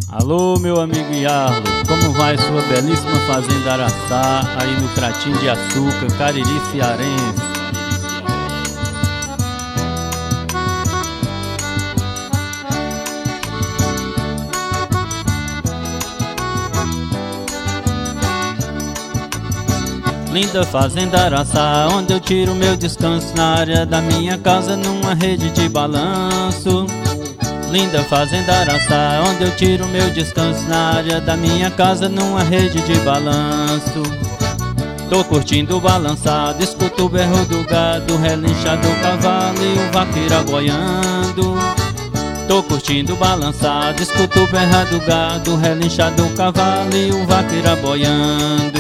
Alô, meu amigo Yarlo, como vai sua belíssima fazenda Araçá, aí no Cratinho de Açúcar, Cariri cearense? Linda fazenda Araçá, onde eu tiro meu descanso, na área da minha casa, numa rede de balanço. Linda fazenda Araçá, onde eu tiro meu descanso, na área da minha casa, numa rede de balanço. Tô curtindo o balançado, escuto o berro do gado, relincha do cavalo e o vaqueiro aboiando. Tô curtindo o balançado, escuto o berro do gado, relincha do cavalo e o vaqueiro aboiando.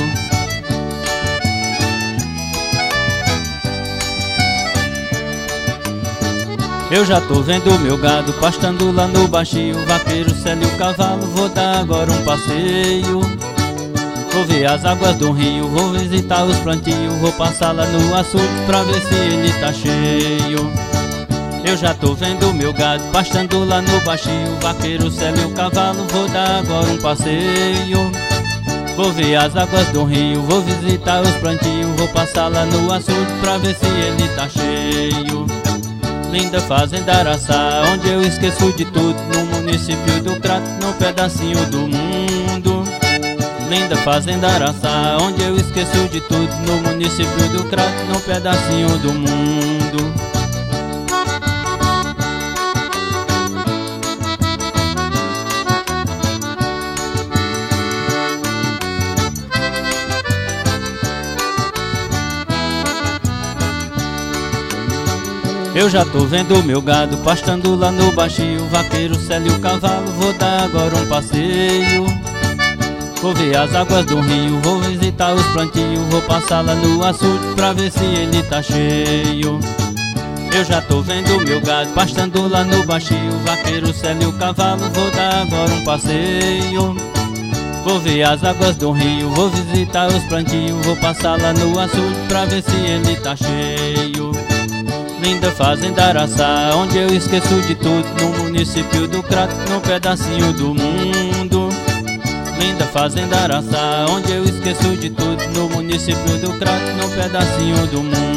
Eu já tô vendo meu gado pastando lá no baixio, o vaqueiro sela o cavalo, vou dar agora um passeio. Vou ver as águas do rio, vou visitar os plantios, vou passar lá no açude pra ver se ele tá cheio. Eu já tô vendo meu gado pastando lá no baixio, o vaqueiro sela o cavalo, vou dar agora um passeio. Vou ver as águas do rio, vou visitar os plantios, vou passar lá no açude pra ver se ele tá cheio. Linda fazenda Araçá, onde eu esqueço de tudo, no município do Crato, num pedacinho do mundo. Linda fazenda Araçá, onde eu esqueço de tudo, no município do Crato, num pedacinho do mundo. Eu já tô vendo meu gado pastando lá no baixio, o vaqueiro sela o cavalo, vou dar agora um passeio. Vou ver as águas do rio, vou visitar os plantios, vou passar lá no açude pra ver se ele tá cheio. Eu já tô vendo meu gado pastando lá no baixio, o vaqueiro sela o cavalo, vou dar agora um passeio. Vou ver as águas do rio, vou visitar os plantios, vou passar lá no açude pra ver se ele tá cheio. Linda fazenda Araçá, onde eu esqueço de tudo, no município do Crato, num pedacinho do mundo. Linda fazenda Araçá, onde eu esqueço de tudo, no município do Crato, num pedacinho do mundo.